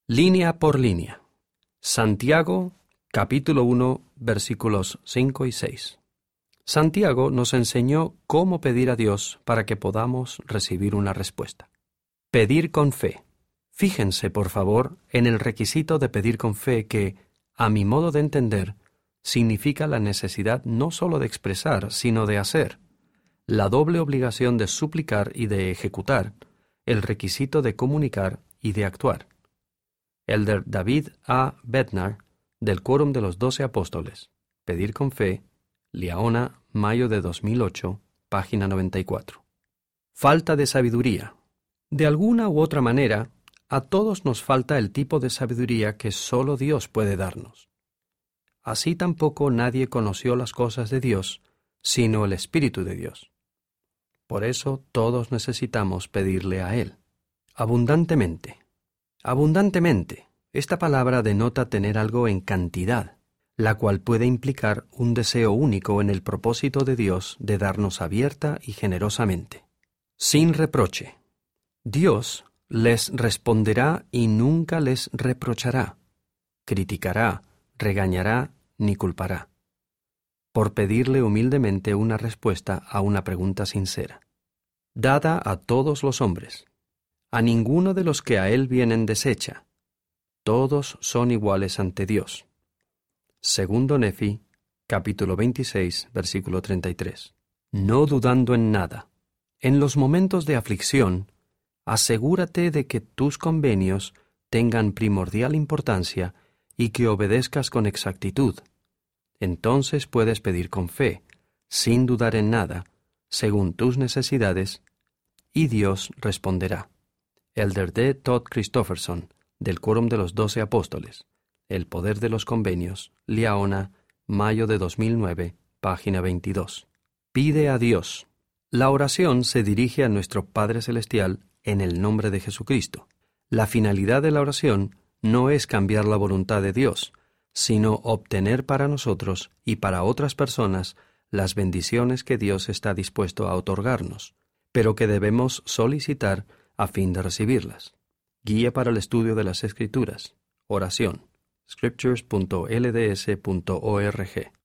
Línea por línea. Santiago, capítulo 1, versículos 5 y 6. Santiago nos enseñó cómo pedir a Dios para que podamos recibir una respuesta. Pedir con fe. Fíjense, por favor, en el requisito de pedir con fe que, a mi modo de entender, significa la necesidad no solo de expresar, sino de hacer, la doble obligación de suplicar y de ejecutar, el requisito de comunicar y de actuar. Elder David A. Bednar, del Quórum de los 12 Apóstoles, Pedir con Fe, Liaona, mayo de 2008, página 94. Falta de sabiduría. De alguna u otra manera, a todos nos falta el tipo de sabiduría que solo Dios puede darnos. Así tampoco nadie conoció las cosas de Dios, sino el Espíritu de Dios. Por eso todos necesitamos pedirle a Él. Abundantemente. Abundantemente. Esta palabra denota tener algo en cantidad, la cual puede implicar un deseo único en el propósito de Dios de darnos abierta y generosamente. Sin reproche. Dios les responderá y nunca les reprochará, criticará, regañará ni culpará, por pedirle humildemente una respuesta a una pregunta sincera, dada a todos los hombres. A ninguno de los que a Él vienen desecha. Todos son iguales ante Dios. Segundo Nefi, capítulo 26, versículo 33. No dudando en nada. En los momentos de aflicción, asegúrate de que tus convenios tengan primordial importancia y que obedezcas con exactitud. Entonces puedes pedir con fe, sin dudar en nada, según tus necesidades, y Dios responderá. Elder D. Todd Christofferson, del Quórum de los 12 Apóstoles, El poder de los convenios, Liaona, mayo de 2009, página 22. Pide a Dios. La oración se dirige a nuestro Padre Celestial en el nombre de Jesucristo. La finalidad de la oración no es cambiar la voluntad de Dios, sino obtener para nosotros y para otras personas las bendiciones que Dios está dispuesto a otorgarnos, pero que debemos solicitar a fin de recibirlas. Guía para el estudio de las Escrituras. Oración. scriptures.lds.org